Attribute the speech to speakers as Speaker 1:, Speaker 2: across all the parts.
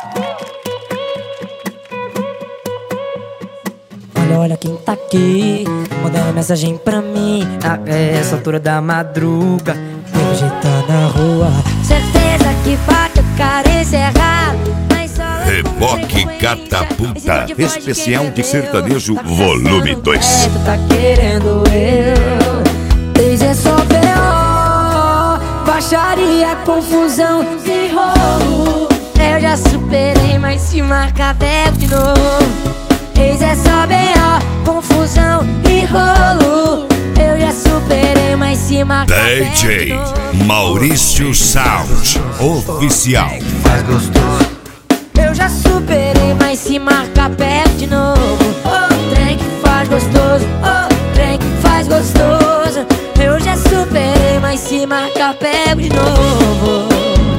Speaker 1: Olha quem tá aqui, mandando mensagem pra mim a essa altura da madruga, pelo jeito tá na rua. Certeza que bate carência errado, mas só
Speaker 2: Reboque Catapulta, especial de sertanejo, volume 2.
Speaker 1: Tu tá querendo eu, ex é só B.O., baixaria, confusão, desenrolo. Eu já superei, mas se marcar pego de novo. Ex é só B.O., confusão e rolo. Eu já superei, mas se marcar
Speaker 2: DJ Maurício Sound Oficial.
Speaker 3: Faz gostoso.
Speaker 1: Eu já superei, mas se marcar pego de novo. Oh, trem que faz gostoso. Oh, trem que faz gostoso. Eu já superei, mas se marcar pego de novo.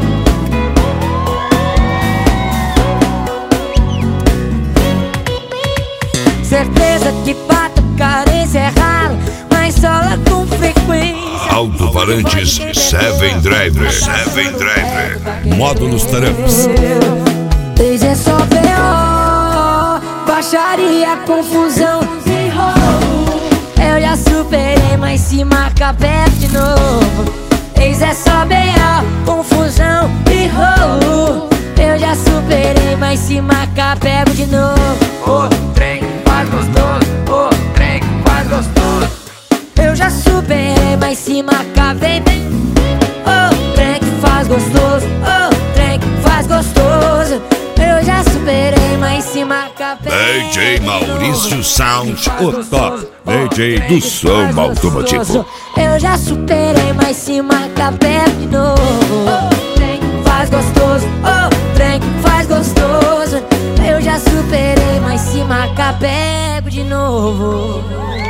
Speaker 1: Certeza que bato carência é raro, mas sola com frequência.
Speaker 2: Alto-falantes Seven Driver. Módulos Tramps.
Speaker 1: Ex é só B.O., baixaria, confusão, desenrolo. Eu já superei, mas se marca perto de novo. Ex é só B.O., confusão e rolo. Eu já superei, mas se marca pego de novo.
Speaker 3: O trem faz gostoso. O trem faz gostoso.
Speaker 1: Eu já superei, mas se marca vem. Oh, trem que faz gostoso. Oh, trem que faz gostoso. Eu já superei, mas se marca pego.
Speaker 2: DJ Maurício Sound, o top DJ do som automotivo.
Speaker 1: Eu já superei, mas se marca pego de novo. Oh, trem que faz gostoso. Oh, trem que faz gostoso. Eu já superei, mas se marca pego de novo.